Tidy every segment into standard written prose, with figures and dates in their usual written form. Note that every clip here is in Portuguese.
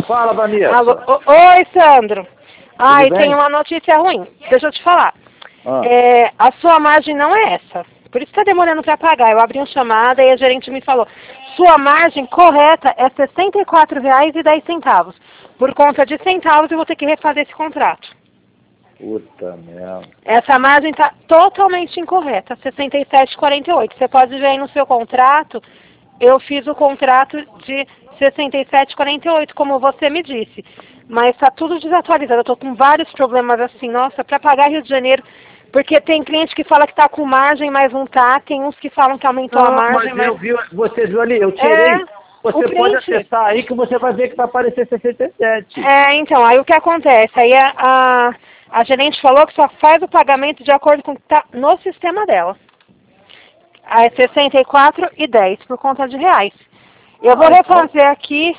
Fala, Vanessa. Alô? Oi, Sandro. Ai, bem? tem uma notícia ruim. Deixa eu te falar. Ah. A sua margem não é essa. Por isso que está demorando para pagar. Eu abri uma chamada e a gerente me falou, sua margem correta é R$ 64,10. Por conta de centavos eu vou ter que refazer esse contrato. Puta merda. Essa margem está totalmente incorreta, R$ 67,48. Você pode ver aí no seu contrato, eu fiz o contrato de R$ 67,48, como você me disse. Mas está tudo desatualizado. Eu estou com vários problemas assim, nossa, para pagar Rio de Janeiro. Porque tem cliente que fala que está com margem, mas não está. Tem uns que falam que aumentou a margem, mas eu vi, você viu ali, eu tirei. Você pode acessar aí que você vai ver que vai aparecer 67. Então, aí o que acontece? Aí a gerente falou que só faz o pagamento de acordo com o que está no sistema dela. Aí é 64,10 por conta de reais. Eu vou refazer aqui.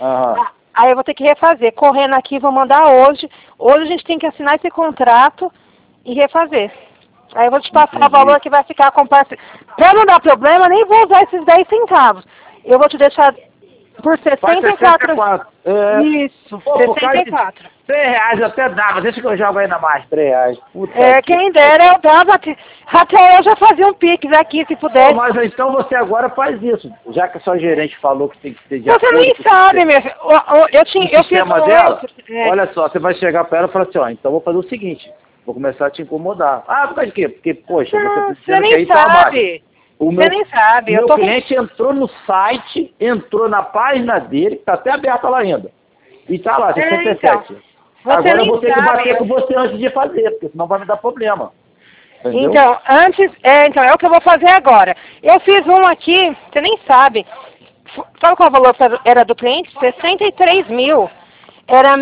Aí eu vou ter que refazer. Correndo aqui, vou mandar hoje. Hoje a gente tem que assinar esse contrato e refazer. Aí eu vou te passar o valor que vai ficar compartilhado. Para não dar problema, nem vou usar esses 10 centavos. Eu vou te deixar por 64. Isso, pô, 64. R$3 até dava, deixa que eu jogo ainda mais, R$3. Puta quem dera eu dava, até eu já fazia um pix aqui, se pudesse. Pô, mas então você agora faz isso, já que a sua gerente falou que tem que ser de Você nem sabe, meu filho. Eu fiz dela. Olha só, você vai chegar para ela e falar assim, ó, então vou fazer o seguinte, vou começar a te incomodar. Ah, por causa de quê? Porque, poxa, você nem sabe. Você nem sabe. Meu cliente entrou no site, entrou na página dele, que está até aberta lá ainda. E está lá, 67. Agora eu vou ter que bater com você antes de fazer, porque senão vai me dar problema. Entendeu? Então, então é o que eu vou fazer agora. Eu fiz um aqui, você nem sabe. Sabe qual o valor era do cliente? 63 mil. Era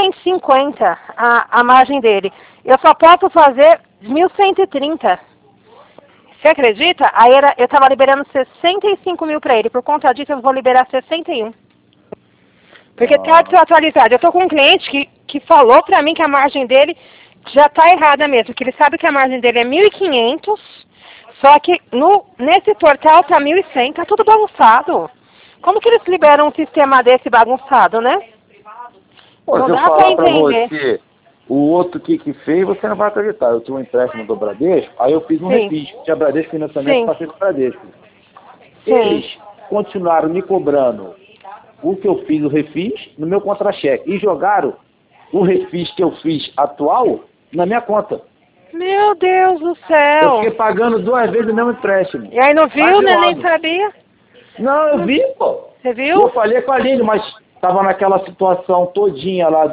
1.150 a margem dele. Eu só posso fazer 1.130. Você acredita? Aí eu estava liberando 65 mil para ele. Por conta disso, eu vou liberar 61. Porque está desatualizado. Eu estou com um cliente que falou para mim que a margem dele já está errada mesmo. Que ele sabe que a margem dele é 1.500. Só que nesse portal está 1.100. Está tudo bagunçado. Como que eles liberam um sistema desse bagunçado, né? Pô, não dá para entender. Você, o outro que fez, você não vai acreditar. Eu tinha um empréstimo do Bradesco, aí eu fiz um refis. Tinha Bradesco Financiamento, passei pro Bradesco. Eles continuaram me cobrando o que eu fiz, o refis, no meu contra-cheque. E jogaram o refis que eu fiz atual na minha conta. Meu Deus do céu! Eu fiquei pagando 2 vezes o mesmo empréstimo. E aí não viu, né? Nem sabia? Não, eu vi, pô. Você viu? Eu falei com a Aline, mas tava naquela situação todinha lá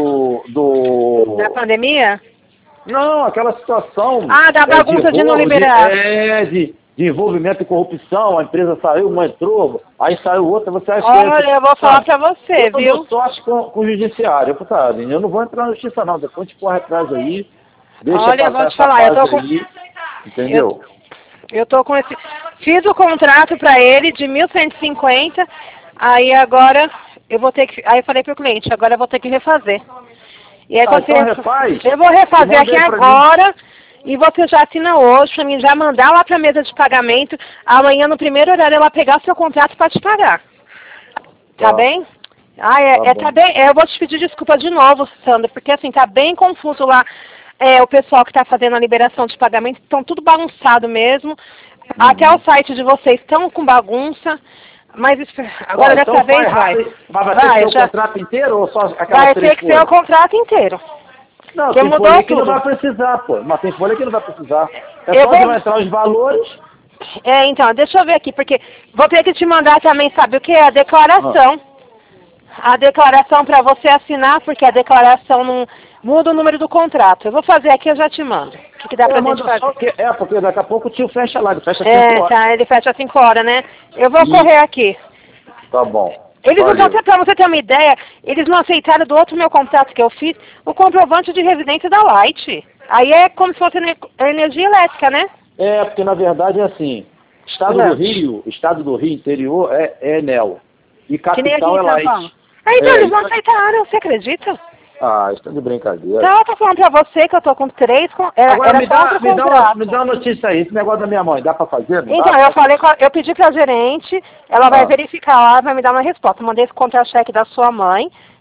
Da pandemia? Não, aquela situação... da bagunça de não liberar. De envolvimento e corrupção, a empresa saiu, uma entrou, aí saiu outra, você acha que... Olha, eu vou falar pra você, viu? Eu sorte com o judiciário. Eu falei, eu não vou entrar na justiça não, depois a gente corre atrás aí, deixa olha, eu vou te falar, eu tô com... Aí, entendeu? Eu tô com esse... Fiz o contrato pra ele de 1.150, aí agora eu vou ter que... Aí eu falei pro cliente, agora eu vou ter que refazer. E aí então refaz. Eu vou refazer aqui agora... E você já assina hoje para mim já mandar lá para a mesa de pagamento. Amanhã, no primeiro horário, ela pegar seu contrato para te pagar. Tá bem? Tá bem. Eu vou te pedir desculpa de novo, Sandra, porque assim, tá bem confuso lá. O pessoal que está fazendo a liberação de pagamento, estão tudo bagunçado mesmo. Até o site de vocês estão com bagunça. Mas agora dessa vez vai. Mas vai ter que ser o contrato inteiro ou só aquela Vai ter que ser o contrato inteiro. Não, tem folha que não vai precisar, pô. Mas tem folha que não vai precisar. É só vai entrar os valores. Então, deixa eu ver aqui, porque vou ter que te mandar também, sabe o que? A declaração. A declaração para você assinar, porque a declaração não muda o número do contrato. Eu vou fazer aqui, eu já te mando. O que dá pra gente fazer? Porque daqui a pouco o tio fecha lá, ele fecha 5 horas. Tá, ele fecha 5 horas, né? Eu vou correr aqui. Tá bom. Eles não estão, pra você ter uma ideia, eles não aceitaram do outro meu contrato que eu fiz, o comprovante de residência da Light. Aí é como se fosse energia elétrica, né? Porque na verdade é assim, Estado do Rio interior é Enel. E capital é Light. Então eles não aceitaram, você acredita? Estão de brincadeira. Então eu tô falando pra você que eu tô com 3... Agora me dá uma notícia aí, esse negócio da minha mãe, dá pra fazer? Então, eu pedi pra gerente, ela vai verificar lá, vai me dar uma resposta. Eu mandei esse contra-cheque da sua mãe,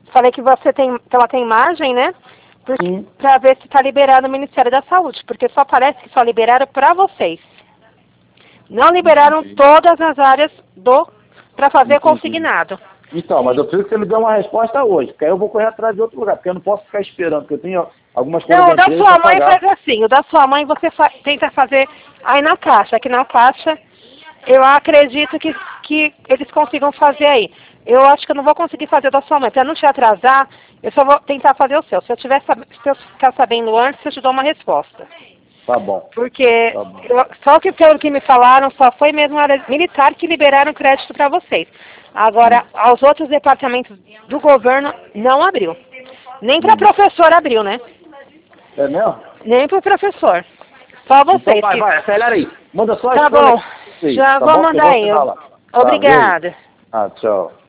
Falei que que ela tem imagem, né? Para ver se está liberado no Ministério da Saúde, porque só parece que só liberaram para vocês. Não liberaram todas as áreas para fazer consignado. Então, mas eu preciso que você me dê uma resposta hoje, porque aí eu vou correr atrás de outro lugar, porque eu não posso ficar esperando, porque eu tenho algumas coisas... Não, o da sua mãe faz assim, o da sua mãe você tenta fazer aí na Caixa, aqui na Caixa eu acredito que eles consigam fazer aí. Eu acho que eu não vou conseguir fazer o da sua mãe, para não te atrasar, eu só vou tentar fazer o seu. Se eu ficar sabendo antes, eu te dou uma resposta. Tá bom. Porque só que pelo que me falaram, só foi mesmo a área militar que liberaram crédito para vocês. Agora, aos outros departamentos do governo, não abriu. Nem para professor abriu, né? É mesmo? Nem para professor. Só vocês. Então vai, acelera aí. Manda só a Tá bom. Já tá vou bom? mandar aí. Obrigada. Tchau.